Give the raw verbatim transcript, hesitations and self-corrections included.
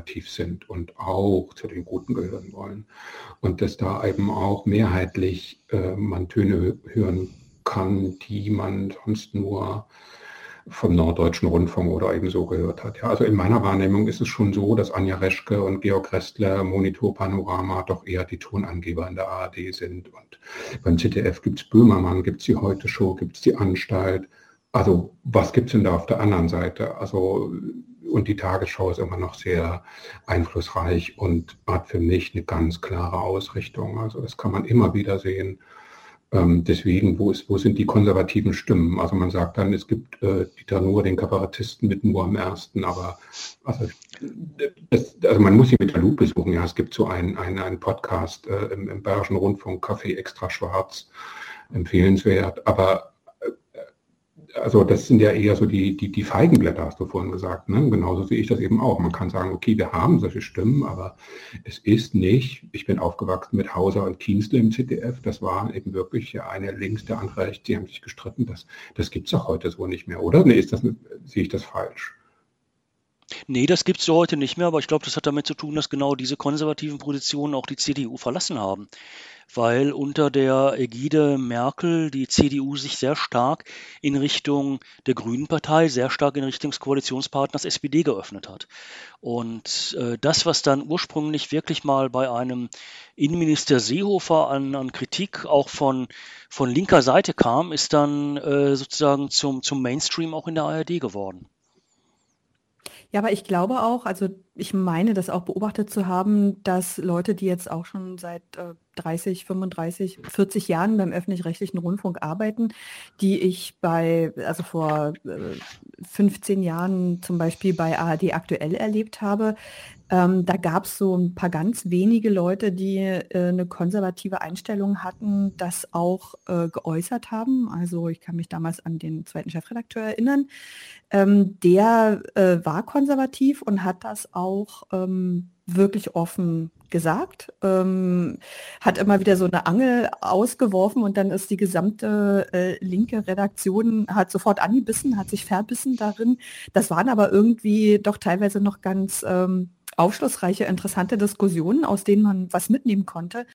konservativ sind und auch zu den Guten gehören wollen. Und dass da eben auch mehrheitlich äh, man Töne hören kann, die man sonst nur vom Norddeutschen Rundfunk oder eben so gehört hat. Ja, also in meiner Wahrnehmung ist es schon so, dass Anja Reschke und Georg Restler, Monitor Panorama doch eher die Tonangeber in der A R D sind. Und beim Z D F gibt es Böhmermann, gibt es die Heute-Show, gibt es die Anstalt. Also was gibt es denn da auf der anderen Seite? Also und die Tagesschau ist immer noch sehr einflussreich und hat für mich eine ganz klare Ausrichtung. Also das kann man immer wieder sehen. Ähm, deswegen, wo, ist, wo sind die konservativen Stimmen? Also man sagt dann, es gibt äh, Dieter Nuhr, den Kabarettisten mit Nuhr am Ersten, aber also, das, also man muss sie mit der Lupe suchen. Ja, es gibt so einen, einen, einen Podcast äh, im, im Bayerischen Rundfunk, Kaffee extra schwarz, empfehlenswert, aber also das sind ja eher so die, die, die Feigenblätter, hast du vorhin gesagt. Ne? Genauso sehe ich das eben auch. Man kann sagen, okay, wir haben solche Stimmen, aber es ist nicht, ich bin aufgewachsen mit Hauser und Kienzle im Z D F, das war eben wirklich ja eine links, der andere rechts, die haben sich gestritten. Das, das gibt es doch heute so nicht mehr, oder? Nee, ist das, sehe ich das falsch? Nee, das gibt es so heute nicht mehr, aber ich glaube, das hat damit zu tun, dass genau diese konservativen Positionen auch die C D U verlassen haben. Weil unter der Ägide Merkel die C D U sich sehr stark in Richtung der Grünen Partei, sehr stark in Richtung des Koalitionspartners S P D geöffnet hat. Und äh, das, was dann ursprünglich wirklich mal bei einem Innenminister Seehofer an, an Kritik auch von, von linker Seite kam, ist dann äh, sozusagen zum, zum Mainstream auch in der A R D geworden. Ja, aber ich glaube auch, also ich meine das auch beobachtet zu haben, dass Leute, die jetzt auch schon seit äh, dreißig, fünfunddreißig, vierzig Jahren beim öffentlich-rechtlichen Rundfunk arbeiten, die ich bei, also vor äh, fünfzehn Jahren zum Beispiel bei A R D aktuell erlebt habe, ähm, da gab es so ein paar ganz wenige Leute, die äh, eine konservative Einstellung hatten, das auch äh, geäußert haben. Also ich kann mich damals an den zweiten Chefredakteur erinnern. Ähm, der äh, war konservativ und hat das auch ähm, wirklich offen gesagt, ähm, hat immer wieder so eine Angel ausgeworfen und dann ist die gesamte äh, linke Redaktion hat sofort angebissen, hat sich verbissen darin. Das waren aber irgendwie doch teilweise noch ganz ähm, aufschlussreiche, interessante Diskussionen, aus denen man was mitnehmen konnte.